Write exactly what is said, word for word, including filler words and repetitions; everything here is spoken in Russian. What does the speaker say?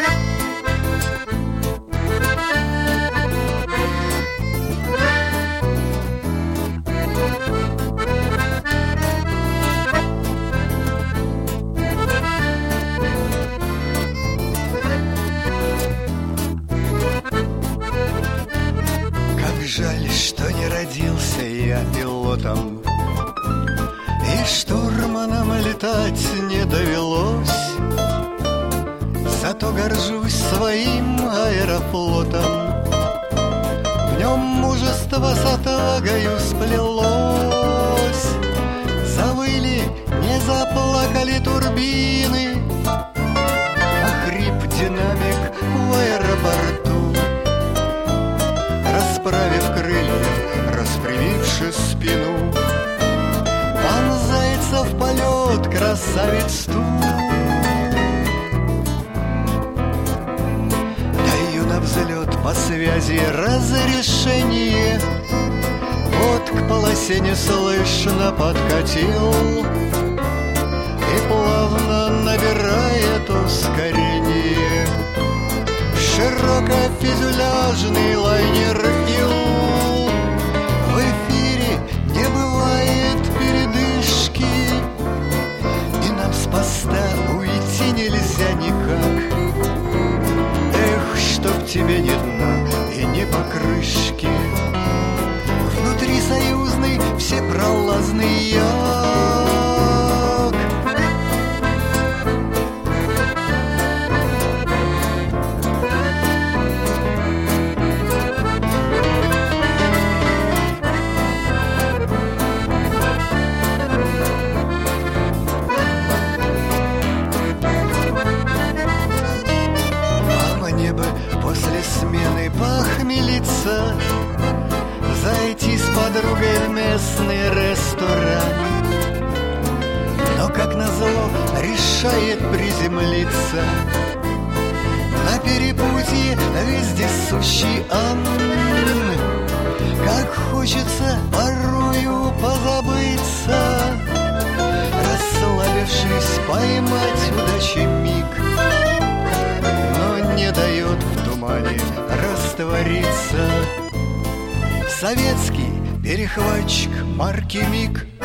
Жаль, что не родился я пилотом, и штурманом летать не довелось. Зато горжусь своим аэрофлотом, в нем мужество с отвагою сплелось. Завыли, не заплакали турбины, охрип динамик в аэропорту. Расправив крылья, распрямивши спину, вонзается в полет красавец ту. Даю на взлет по связи разрешение, вот к полосе неслышно подкатил и плавно набирает ускорение. Широкофюзеляжный лайнер Ил. В эфире не бывает передышки, и нам с поста уйти нельзя никак. Эх, чтоб тебе ни дна и ни покрышки, внутри союзный всепролазный як. После смены похмелиться, зайти с подругой в местный ресторан. Но, как назло, решает приземлиться на перепутье вездесущий Ан. Как хочется порою позабыться, расслабившись, поймать удачи миг, но не дает в тумане раствориться советский перехватчик марки МиГ.